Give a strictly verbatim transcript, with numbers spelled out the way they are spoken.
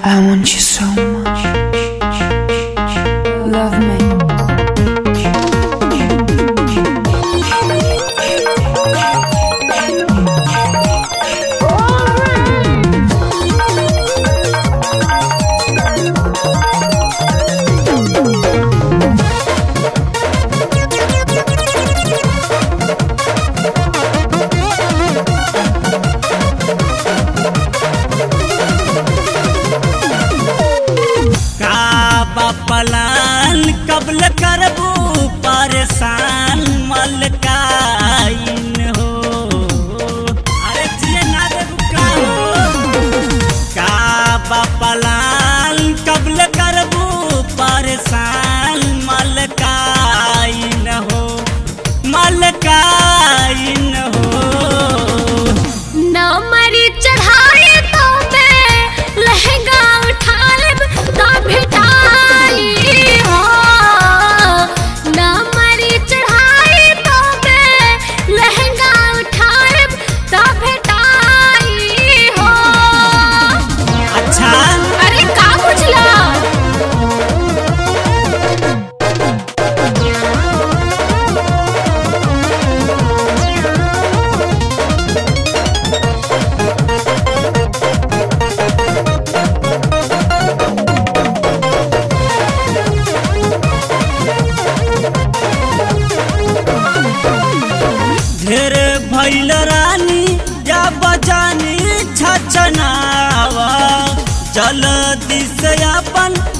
I want you so much. Love me. पलान कबल करबू परेशान मलकाइन हो। अरे जिए ना देबू का हो का पलान कबल करबू परेशान मलकाइन हो मलकाइन हो। न मरी चढ़ाए तो मैं लहंगा उठा लेब तो भेटा ढेर भइल रानी या बजानी छछनावा जल्दी से अपन